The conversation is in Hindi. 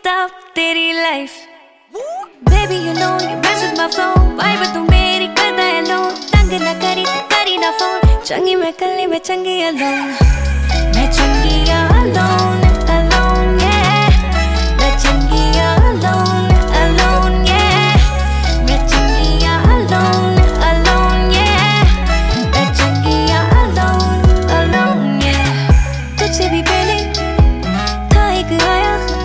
messed up तेरी life. Baby you know you mess with my flow. Vibe तू मेरी करता है लो. तंग ना करी तो करी ना phone. चंगी मैं कल्ली मैं चंगी alone. मैं चंगी alone.